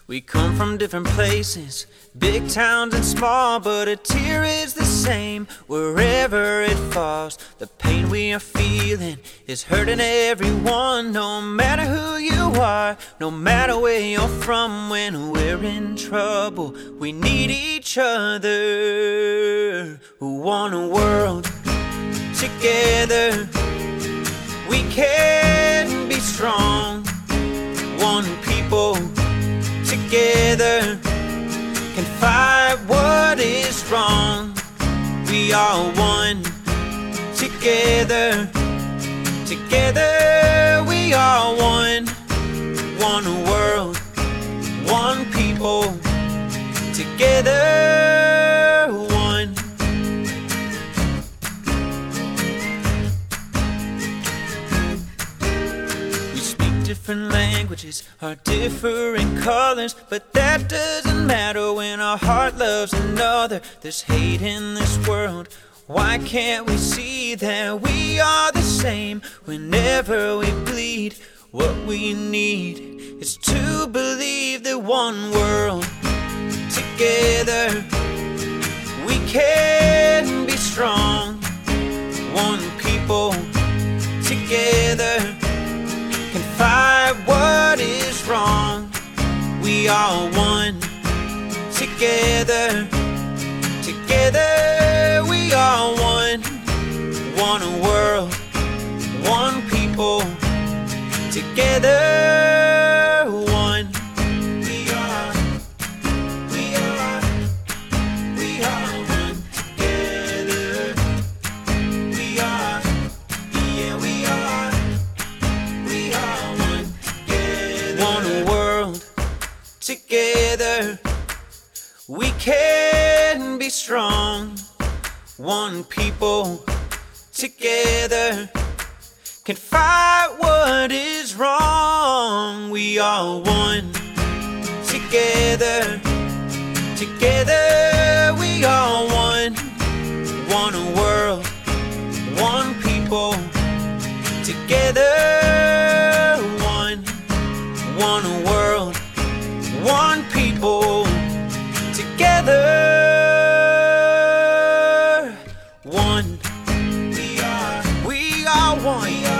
We come from different places, big towns and small, but a tear is the same wherever it falls. The pain we are feeling is hurting everyone, no matter who you are, no matter where you're from. When we're in trouble, we need each other. We want a world together. We can be strong. One people together can fight what is wrong. We are one together. Together we are one. One world, one people, together one. We speak different languages, are different colors, but that doesn't matter when our heart loves another. There's hate in this world. Why can't we see that we are the same whenever we bleed? What we need is to believe that one world together we can be strong. One people together can fight what is wrong. We are one together. Together we are one. One world, one people, together one. We are one together. We are one together. One world together. We can be strong. One people together can fight what is wrong. We are one together. Together we are one. One world, one people, together one. One world, one people, together one. We are one.